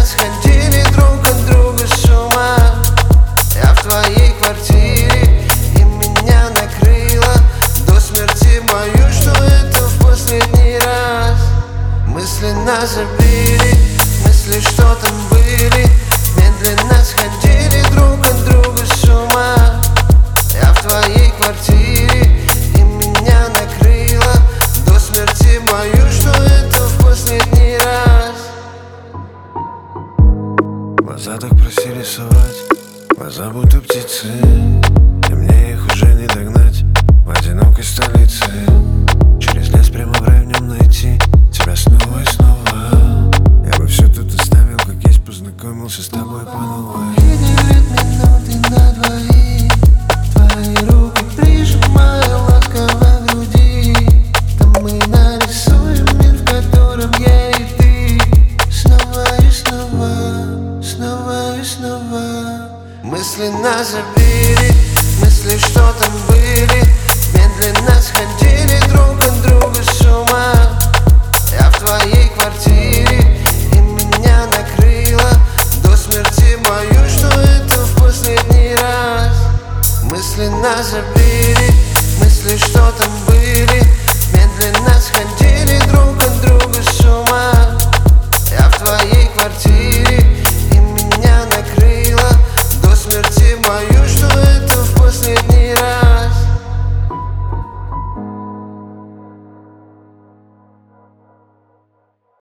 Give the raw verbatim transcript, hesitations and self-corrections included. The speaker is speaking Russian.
сходили друг от друга с ума. Я в твоей квартире, и меня накрыло до смерти. Боюсь, что это в последний раз. Мысли нас забили, мысли, что там были, медленно сходили друг от друга с ума. Я в твоей квартире, и меня накрыло до смерти. Боюсь, что это в последний раз. Глаза так просили совать, глаза будто птицы, и мне их уже не догнать в одинокой столице. Через лес прямо в рай в нем найти тебя снова и снова. Я бы все тут оставил, как есть, познакомился с тобой по новой. И делит минуты на двоих, твои руки прижимая ласково к груди. Там мы нарисуем мир, в котором я и ты. Снова и снова, снова и снова. Мысли нас забили, мысли, что там были, медленно сходили